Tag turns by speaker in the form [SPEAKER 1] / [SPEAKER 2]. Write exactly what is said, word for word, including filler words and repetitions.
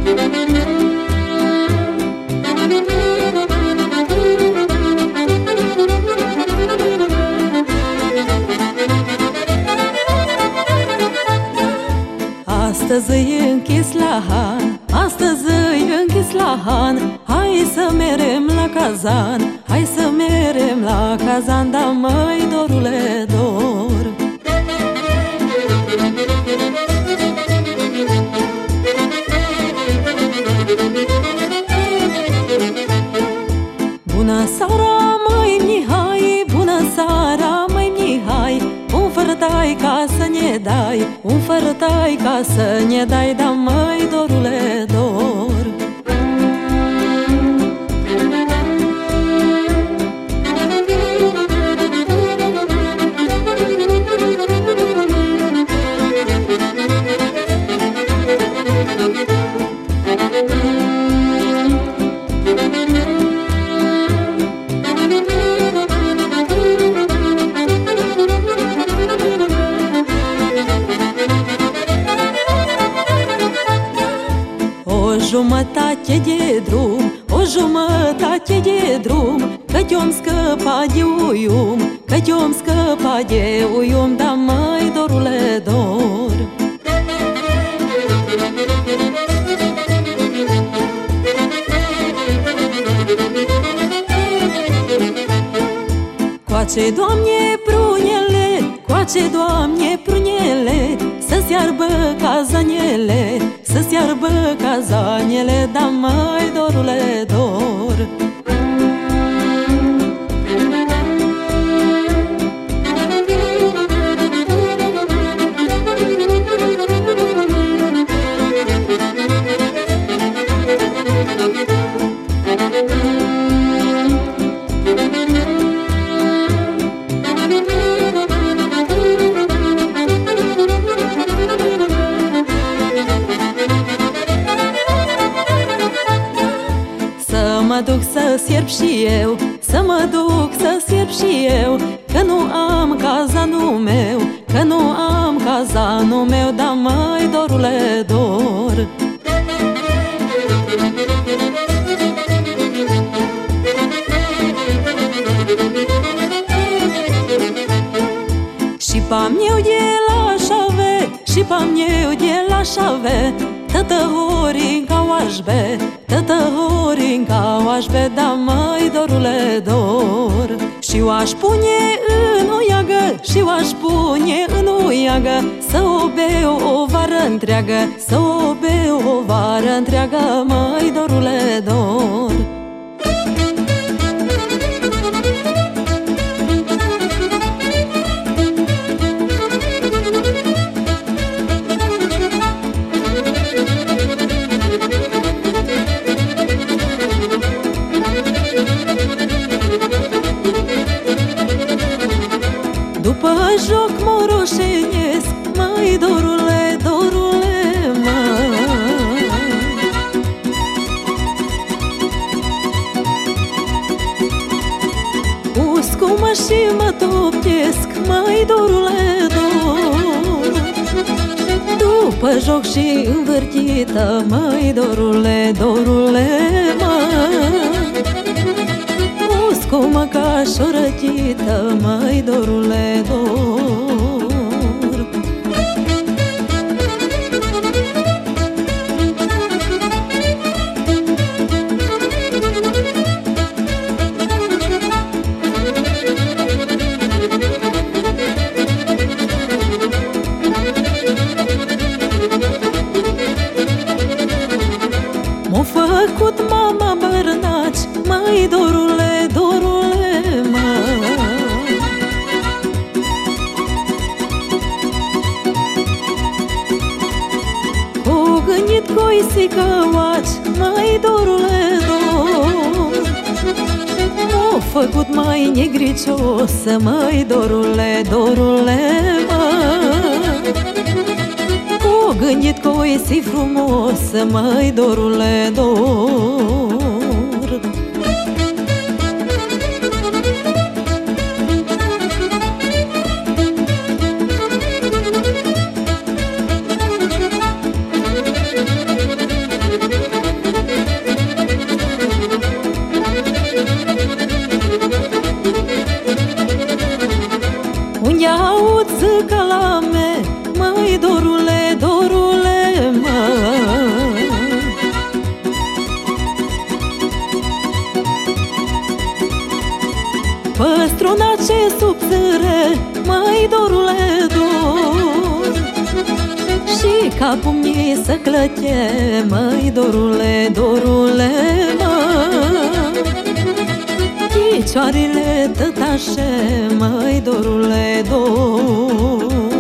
[SPEAKER 1] Astăzi e închis la han, astăzi e închis la han. Hai să merem la Cazan, hai să merem la Cazan. Da, măi, dorule, dor. Bună seara, măi Mihai, bună seara, măi Mihai. Un fărătai ca să ne dai, un fărătai ca să ne dai. Da, măi, dorule, dor. O jumătate de drum, o jumătate de drum, că te-om scăpa de uium, că te-om scăpa de uium. Da, măi, dorule, dor. Coace, Doamne, prunele, coace, Doamne, prunele, să-ți iarbă cazanele, să-ți iarbă cazanele. Da, măi, dorule, dor. Să mă duc să sierb și eu, să mă duc să sierb și eu, că nu am cazanul meu, că nu am cazanul meu. Da, măi, dorule, dor. Și pam eu de la șave, și pam eu de la șave, tătă horinca oașbe, tătă horinca oașbe. Da, măi, dorule, dor. Și o-aș pune în o iagă, și o-aș pune în o iagă, să o beu o vară întreagă, să o beu o vară întreagă. Măi, dorule, dor. După joc moroșenesc, măi, dorule, dorule, măi. Cu scumă și mă toptesc, măi, dorule, dor. După joc și învârtită, măi, dorule, dorule, măi. Scumă ca șorătită, măi, dorule, dor. M-a făcut mama bărnaci, măi, dorule, dorule, măi. O gândit coisică oaci, măi, dorule, dor. M-a făcut mai negriciosă, măi, dorule, dorule, măi. O gândit coisi frumosă, măi, dorule, dor. face subțire, măi, dorule, dor. Și capul mi se clăche, măi, dorule, dorule, măi. Picioarele tot așa, măi, dorule, dor.